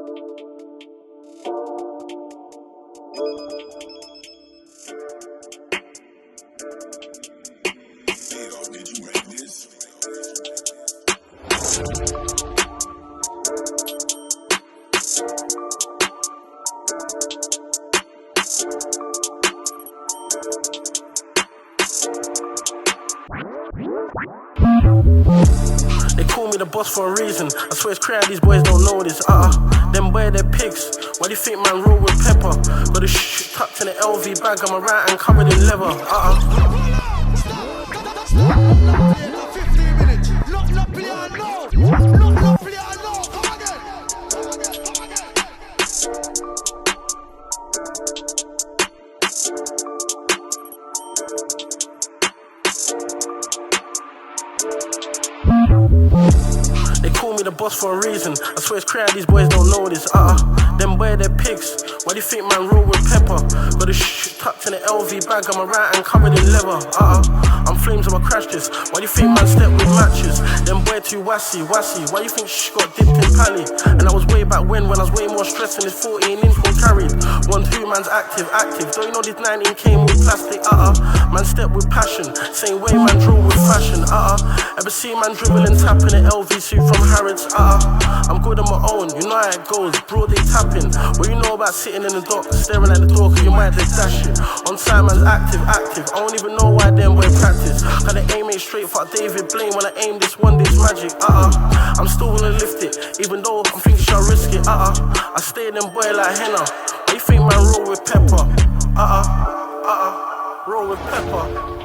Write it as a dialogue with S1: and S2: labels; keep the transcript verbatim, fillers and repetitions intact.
S1: They call me the boss for a reason. I swear it's clear these boys don't know this. Uh-uh, them boy they're pigs. Why do you think man roll with pepper? Got the sh tucked in the L V bag. I'm a right and covered in leather. Uh-uh.
S2: fifteen minutes. Not not play alone. Not not play alone. Come again. Come again. Come again.
S1: They call me the boss for a reason. I swear it's clear these boys don't know this. Uh-uh, them boy they're pigs. Why do you think man roll with pepper? Got the sh tucked in the L V bag. I'm a right and covered in leather. Uh-uh, I'm flames, I'ma crash this. Why do you think man step with matches? Them boy too wassy, wassy. Why do you think she got dipped in pally? And I was way back when, when I was way more stressed and this fourteen inch was carried. One two man's active, active. Don't you know this nineteen came with plastic? Uh-uh, man step with passion. Same way man draw with fashion. Uh-uh, ever see man dribble and tap in the L V suit from Harrods? Uh-uh, I'm good on my own, you know how it goes. Broad they tapping. What you know about sitting in the dock, staring at the door cause you might just dash it. On time man's active, active. I don't even know why them boy practice. Cause the aim ain't straight, fuck David Blaine. When I aim this one day's magic. Uh-uh, I'm still gonna lift it, even though I'm thinking shall risk it. Uh-uh, I stay in them boy like henna. Why you think man roll with pepper? Uh-uh, uh-uh, roll with pepper.